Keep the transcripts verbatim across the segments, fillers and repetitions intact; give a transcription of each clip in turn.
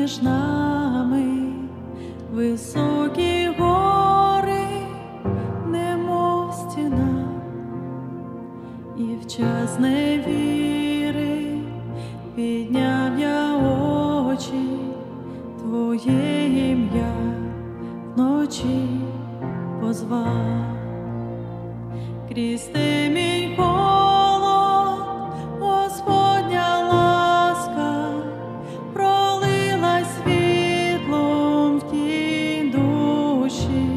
між нами високі гори, немов стіна, і в час невіри підняв я очі, Твоє ім'я вночі позвав. Крізь темінь холод Господня ласка пролилась світлом в тінь душі,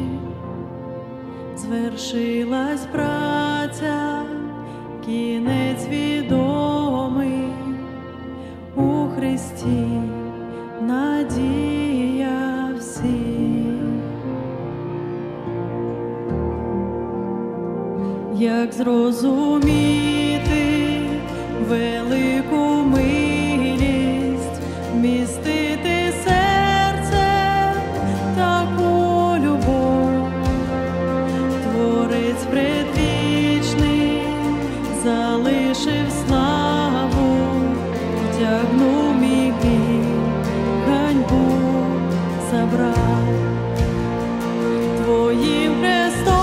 звершилась праця, кінець відомий у Христі, надія всіх. Як зрозуміти велику милість, вмістити серце таку любов, Творець предвічний залишив славу, втягнув мій гріх, ганьбу забрав. Твоїм хрестом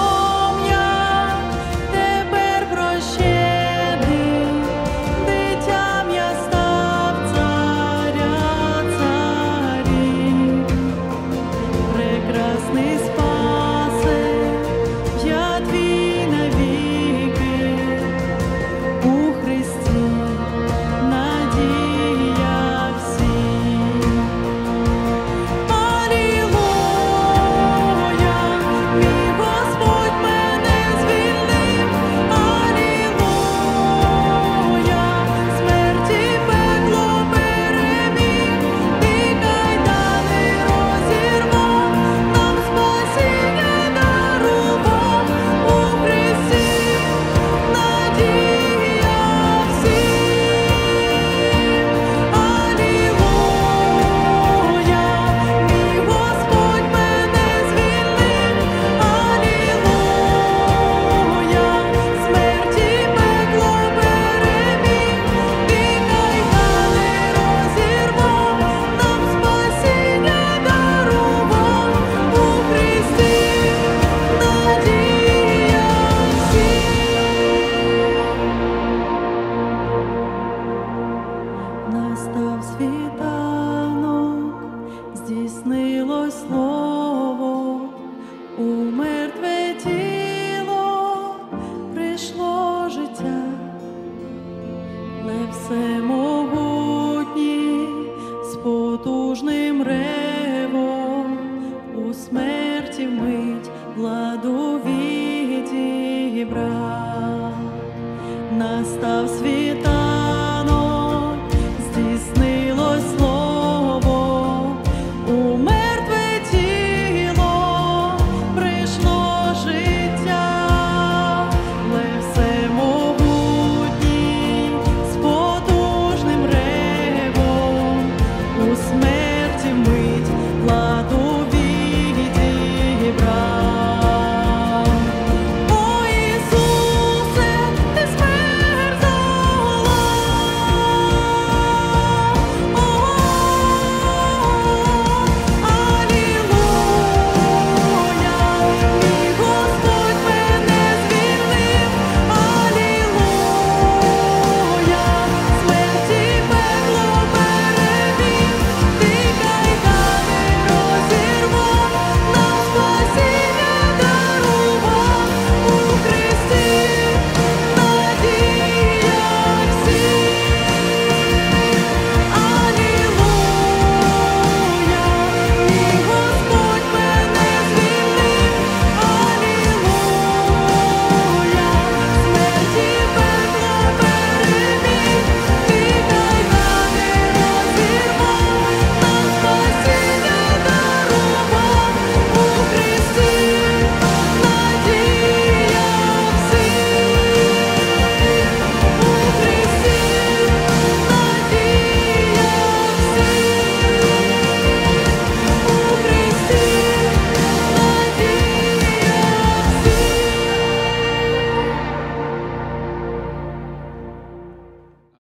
настав світанок, здійснилось слово, у мертве тіло прийшло життя. Лев всемогутній з потужним ревом у смерті вмить владу відібрав. Настав світанок, здійснилось слово, у мертве тіло прийшло життя. Лев всемогутній з потужним ревом у смерті ми